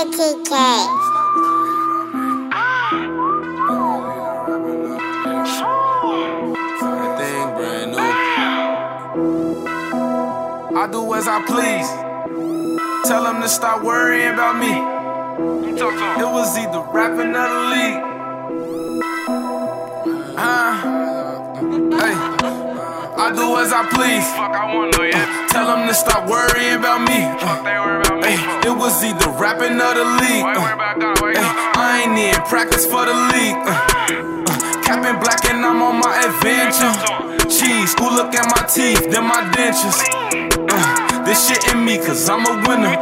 KTK. Everything brand new. I do as I please. Tell them to stop worrying about me. It was either rapping or the league. Hey, I do as I please. Tell them to stop worrying about me. It was either rapping or the league. I ain't in practice for the league. Capping black and I'm on my adventure. Cheese, ooh, look at my teeth, then my dentures. This shit in me, cause I'm a winner.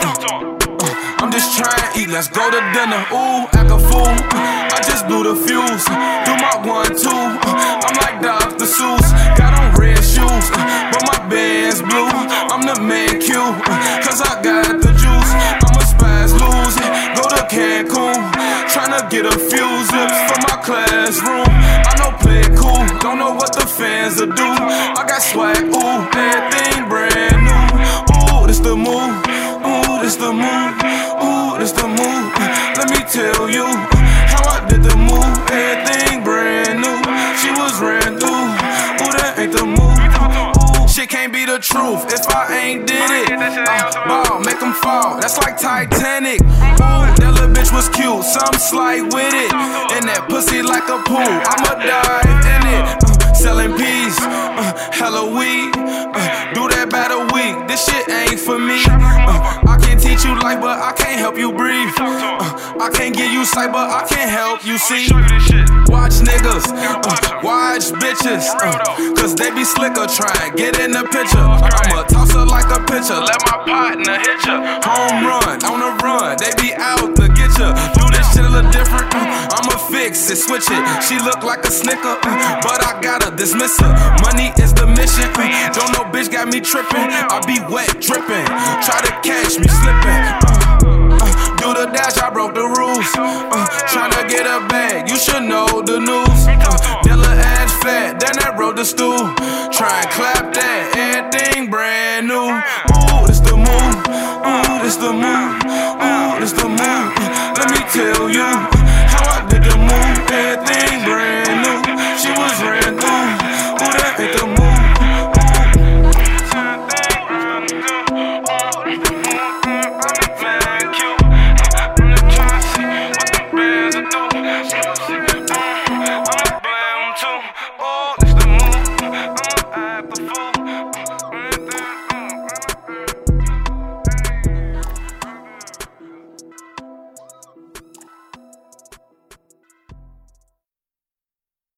I'm just trying to eat, let's go to dinner. Ooh, act a fool. I just blew the fuse. Do my 1-2. I'm like Dr. Seuss. Got on red shoes, but my band's blue. I'm the man Q, cause I got the juice. I'm a spaz loser. Go to Cancun. Tryna get a few zips for my classroom. I know play it cool. Don't know what the fans will do. I got swag, ooh, everything brand new. Ooh, this the move. Ooh, this the move. Ooh, this the move. Let me tell you how I did the move. Everything brand new. She was ran through. Ooh, that ain't the move. Ooh, shit can't be the truth if I ain't did it. Ball, make them fall. That's like Titanic. Ooh, that little bitch was cute. Some slight with it. And that pussy like a pool. I'ma dive in it. Selling peas. Hella weed. Do that by the week. This shit ain't for me. I can teach you life, but I can't help you breathe. I can't give you sight, but I can't help you see. Watch niggas, watch bitches, cause they be slicker trying get in the picture. I'ma toss her like a pitcher, let my partner hit ya. Home run, on the run, they be out to get ya. Do this shit a little different, I'ma fix it, switch it. She look like a snicker, but I gotta dismiss her. Money is the mission, don't know bitch got me tripping. I be wet, dripping, try to catch me slipping. Do the dash, I broke the rules. Tryna get a bag, you should know the news. Dilla ass fat, then I rode the stool. Try and clap that, everything brand new. Ooh, this the move. Ooh, this the move. Ooh, this the move. Let me tell you how I did the move. Everything brand new. She was ran through. Ooh, that ain't the move.